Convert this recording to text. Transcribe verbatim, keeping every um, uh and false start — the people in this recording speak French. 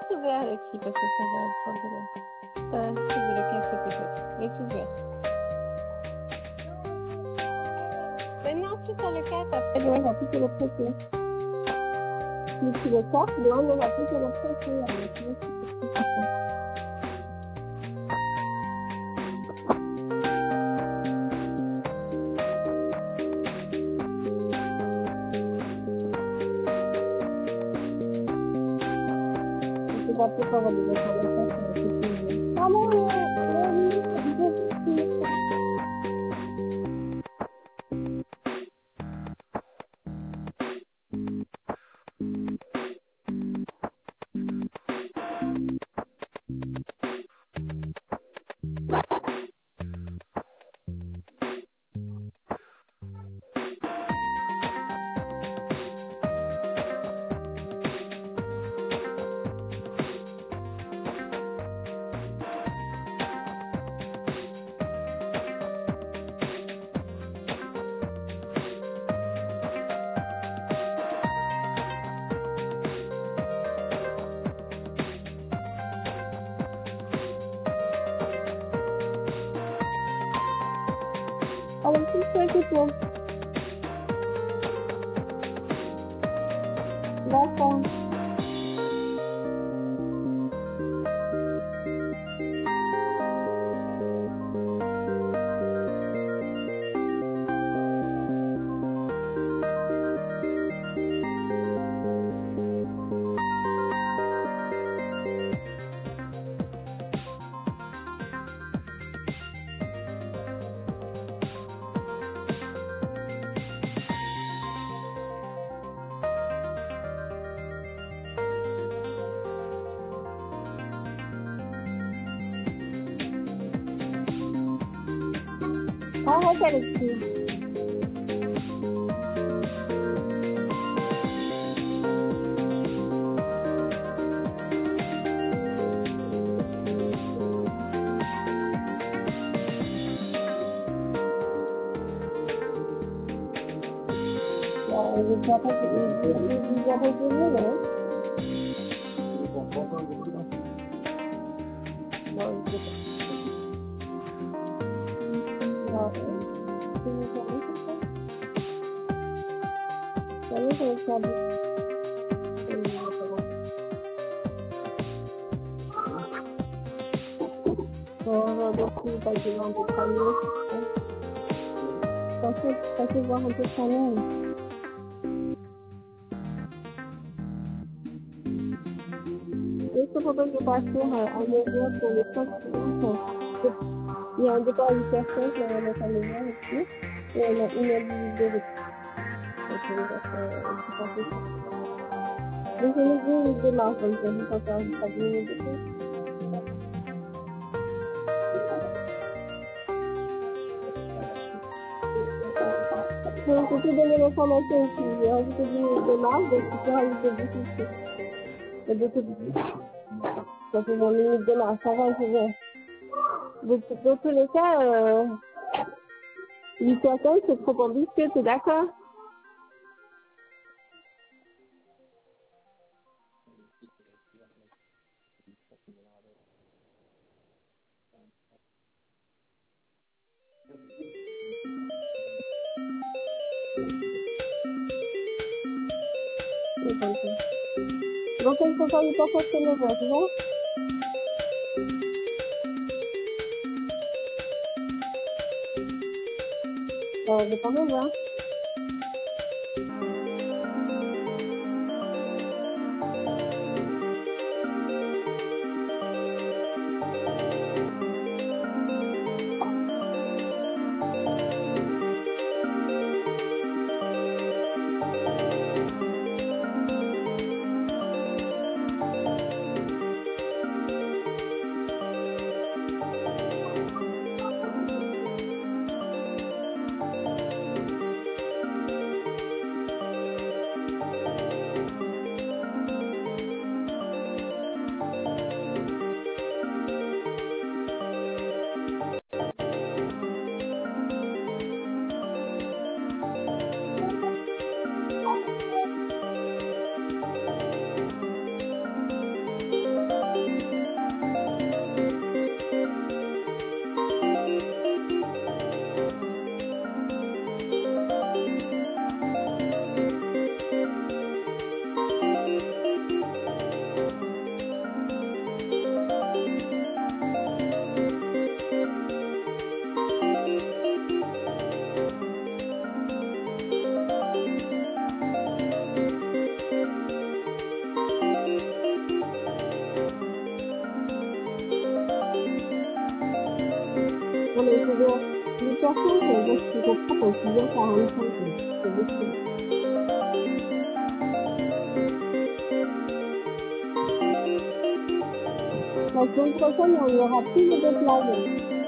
Vê-te ver aqui pra você pegar o cabelo. Tá, segura aqui essa aqui. Vê-te ver. Mais non, tu sur le quatre, après on va plus sur le côté. Si tu le quatre, le on va plus sur le côté. C'est pas plus qu'on va devoir faire le quatre. Ah non, non, alors si c'est que toi. D'accord. Arrête avec lui. Il est déjà pas venu, là. Non, il sait pas. Non, c'est une journée, c'est ça? Ça y est, je vais le faire. Bon, donc, il va y avoir des familles. Pensez, pensez voir un peu sa mère. Et c'est pourquoi je passe sur un lien pour les postes. Il y a un départ à huit personnes qui a un autre maison ici. Et on a une individualité. Donc, on va faire un petit peu ça. Donc, on est dit, il démarre, donc je vais faire un cabinet de tout. Donc, je peux donner l'information ici. J'ai rajouté du démarche, donc tu peux rajouter du tout. Et de tout. Ça fait mon limite de marche, ça va, c'est bien. Donc, dans tous les cas, euh, huit personnes, c'est trop ambitieux, t'es d'accord? C'est comme ça. Donc, il faut faire du temps pour se lever, c'est bon? Euh, j'ai pas besoin. situation que je suis pas considérée quarante-cinq ans. C'est beaucoup. La semaine prochaine, il n'y aura plus de déplacements.